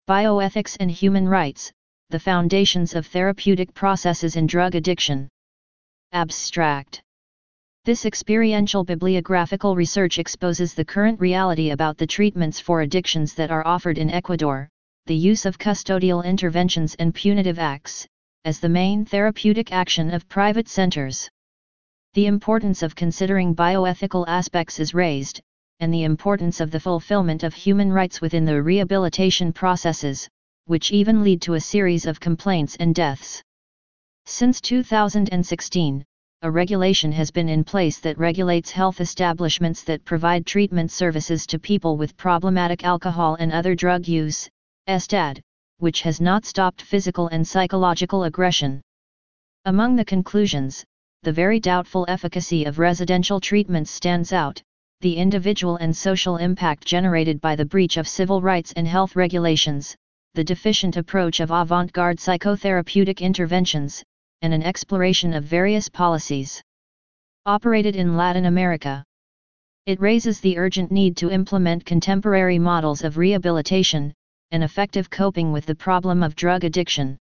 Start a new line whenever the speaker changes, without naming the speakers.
Bioethics and Human Rights, the Foundations of Therapeutic Processes in Drug Addiction. Abstract. This experiential bibliographical research exposes the current reality about the treatments for addictions that are offered in Ecuador, the use of custodial interventions and punitive acts, as the main therapeutic action of private centers. The importance of considering bioethical aspects is raised, and the importance of the fulfillment of human rights within the rehabilitation processes, which even lead to a series of complaints and deaths. Since 2016, a regulation has been in place that regulates health establishments that provide treatment services to people with problematic alcohol and other drug use, ESTAD, which has not stopped physical and psychological aggression. Among the conclusions, the very doubtful efficacy of residential treatments stands out, the individual and social impact generated by the breach of civil rights and health regulations, the deficient approach of avant-garde psychotherapeutic interventions, and an exploration of various policies operated in Latin America. It raises the urgent need to implement contemporary models of rehabilitation, and effective coping with the problem of drug addiction.